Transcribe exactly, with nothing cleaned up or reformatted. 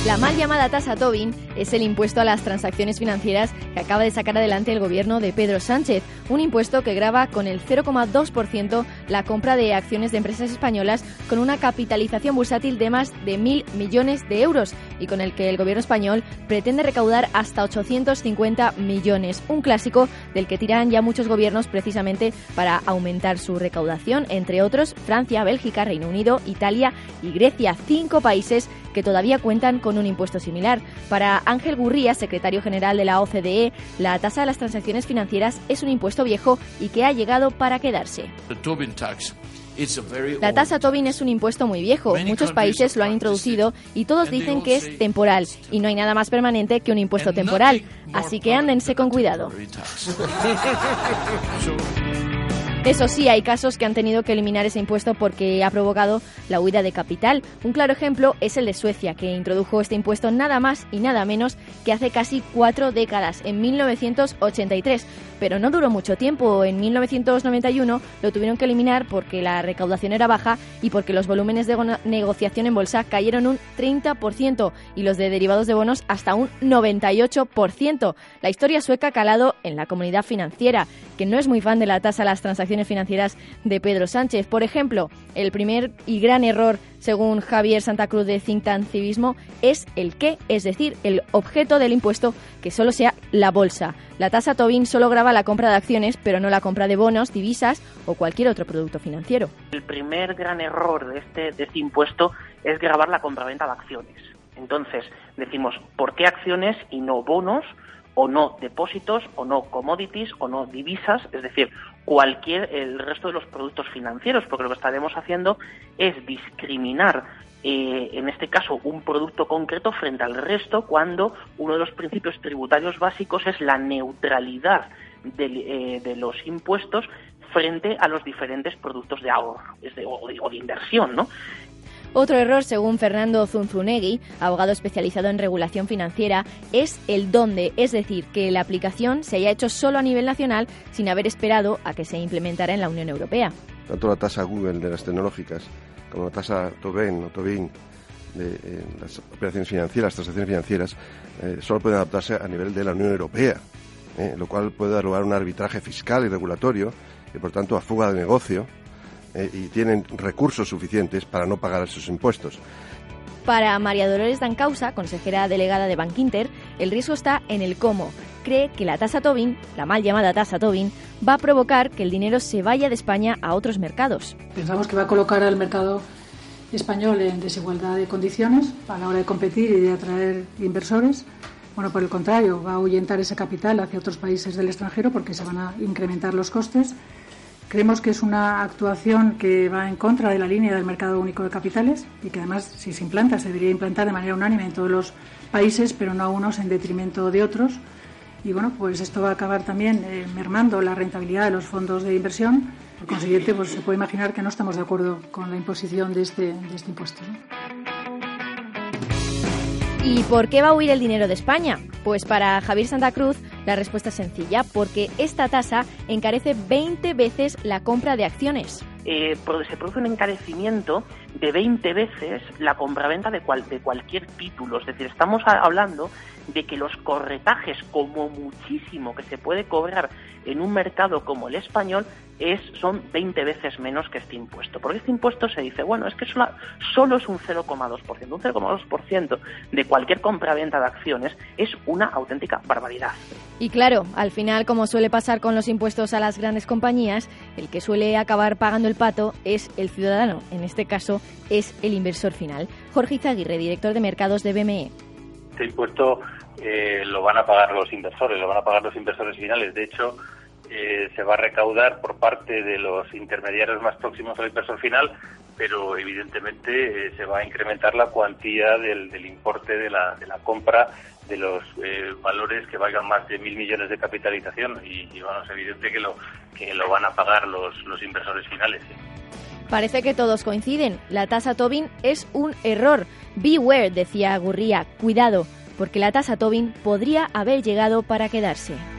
La mal llamada tasa Tobin es el impuesto a las transacciones financieras que acaba de sacar adelante el gobierno de Pedro Sánchez, un impuesto que grava con el cero coma dos por ciento la compra de acciones de empresas españolas con una capitalización bursátil de más de mil millones de euros y con el que el gobierno español pretende recaudar hasta ochocientos cincuenta millones, un clásico del que tiran ya muchos gobiernos precisamente para aumentar su recaudación, entre otros Francia, Bélgica, Reino Unido, Italia y Grecia, cinco países que todavía cuentan con un impuesto similar. Para Ángel Gurría, secretario general de la O C D E, la tasa de las transacciones financieras es un impuesto viejo y que ha llegado para quedarse. La tasa Tobin es un impuesto muy viejo. Muchos países lo han introducido y todos dicen que es temporal y no hay nada más permanente que un impuesto temporal. Así que ándense con cuidado. Eso sí, hay casos que han tenido que eliminar ese impuesto porque ha provocado la huida de capital. Un claro ejemplo es el de Suecia, que introdujo este impuesto nada más y nada menos que hace casi cuatro décadas, en mil novecientos ochenta y tres. Pero no duró mucho tiempo. En mil novecientos noventa y uno lo tuvieron que eliminar porque la recaudación era baja y porque los volúmenes de negociación en bolsa cayeron un treinta por ciento y los de derivados de bonos hasta un noventa y ocho por ciento. La historia sueca ha calado en la comunidad financiera, que no es muy fan de la tasa a las transacciones financieras de Pedro Sánchez. Por ejemplo, el primer y gran error, según Javier Santa Cruz de Think Tank Civismo, es el qué, es decir, el objeto del impuesto, que solo sea la bolsa. La tasa Tobin solo grava la compra de acciones, pero no la compra de bonos, divisas o cualquier otro producto financiero. El primer gran error de este, de este impuesto es gravar la compraventa de acciones. Entonces, decimos, ¿por qué acciones y no bonos? O no depósitos, o no commodities, o no divisas, es decir, cualquier, el resto de los productos financieros, porque lo que estaremos haciendo es discriminar, eh, en este caso, un producto concreto frente al resto, cuando uno de los principios tributarios básicos es la neutralidad de, eh, de los impuestos frente a los diferentes productos de ahorro es de, o, de, o de inversión, ¿no? Otro error, según Fernando Zunzunegui, abogado especializado en regulación financiera, es el dónde, es decir, que la aplicación se haya hecho solo a nivel nacional sin haber esperado a que se implementara en la Unión Europea. Tanto la tasa Google de las tecnológicas como la tasa Tobin o Tobin de eh, las operaciones financieras, transacciones financieras, eh, solo pueden adaptarse a nivel de la Unión Europea, eh, lo cual puede dar lugar a un arbitraje fiscal y regulatorio y, por tanto, a fuga de negocio. Eh, y tienen recursos suficientes para no pagar sus impuestos. Para María Dolores Dancausa, consejera delegada de Bankinter, el riesgo está en el cómo. Cree que la tasa Tobin, la mal llamada tasa Tobin, va a provocar que el dinero se vaya de España a otros mercados. Pensamos que va a colocar al mercado español en desigualdad de condiciones a la hora de competir y de atraer inversores. Bueno, por el contrario, va a ahuyentar ese capital hacia otros países del extranjero porque se van a incrementar los costes. Creemos que es una actuación que va en contra de la línea del mercado único de capitales y que además, si se implanta, se debería implantar de manera unánime en todos los países, pero no a unos en detrimento de otros. Y bueno, pues esto va a acabar también eh, mermando la rentabilidad de los fondos de inversión. Por consiguiente, pues se puede imaginar que no estamos de acuerdo con la imposición de este, de este impuesto, ¿no? ¿Y por qué va a huir el dinero de España? Pues para Javier Santa Cruz la respuesta es sencilla, porque esta tasa encarece veinte veces la compra de acciones. Eh, se produce un encarecimiento de veinte veces la compraventa de, cual, de cualquier título. Es decir, estamos hablando de que los corretajes, como muchísimo que se puede cobrar en un mercado como el español, es son veinte veces menos que este impuesto. Porque este impuesto se dice, bueno, es que solo, solo es un cero coma dos por ciento. Un cero coma dos por ciento de cualquier compraventa de acciones es una auténtica barbaridad. Y claro, al final, como suele pasar con los impuestos a las grandes compañías, el que suele acabar pagando el pato es el ciudadano. En este caso, es el inversor final. Jorge Izaguirre, director de mercados de B M E. Este impuesto eh, lo van a pagar los inversores, lo van a pagar los inversores finales. De hecho, eh, se va a recaudar por parte de los intermediarios más próximos al inversor final, pero evidentemente eh, se va a incrementar la cuantía del, del importe de la, de la compra de los eh, valores que valgan más de mil millones de capitalización y, y bueno, es evidente que lo que lo van a pagar los, los inversores finales. ¿sí? Parece que todos coinciden. La tasa Tobin es un error. Beware, decía Gurría, cuidado, porque la tasa Tobin podría haber llegado para quedarse.